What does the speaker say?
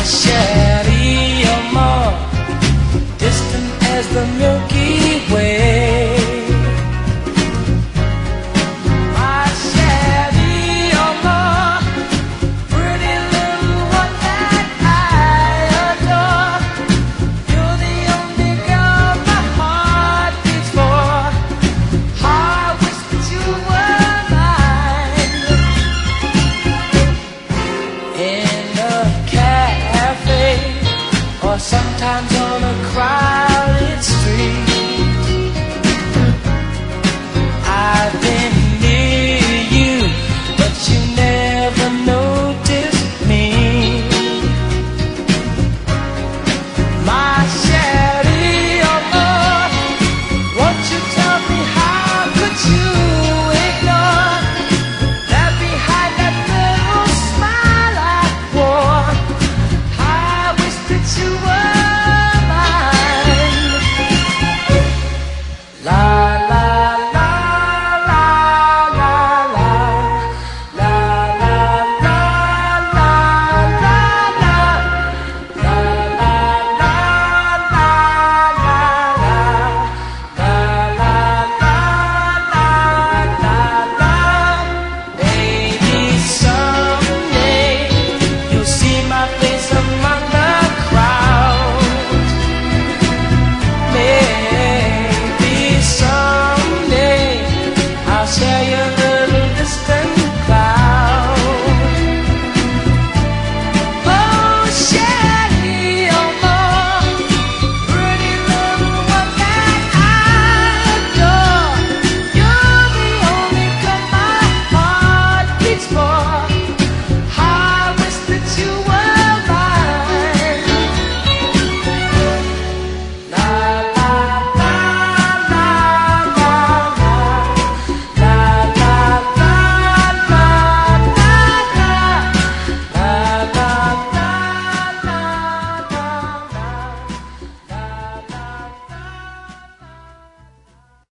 Shelly, you're more distant as the Milky Way. My Shelly, you're more pretty little one that I adore. You're the only girl my heart beats for. How I wish that you were mine. In a cafe, or sometimes